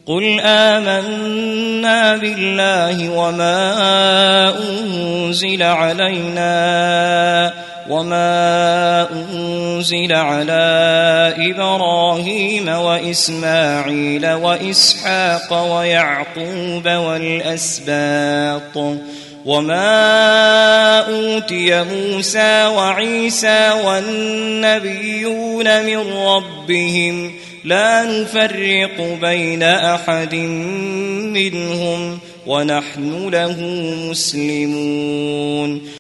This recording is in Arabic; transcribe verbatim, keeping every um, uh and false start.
قل آمنا بالله وما أنزل علينا وما أنزل على إبراهيم وإسماعيل وإسحاق ويعقوب والأسباط وما أوتي موسى وعيسى والنبيون من ربهم لا نفرق بين أحد منهم ونحن له مسلمون.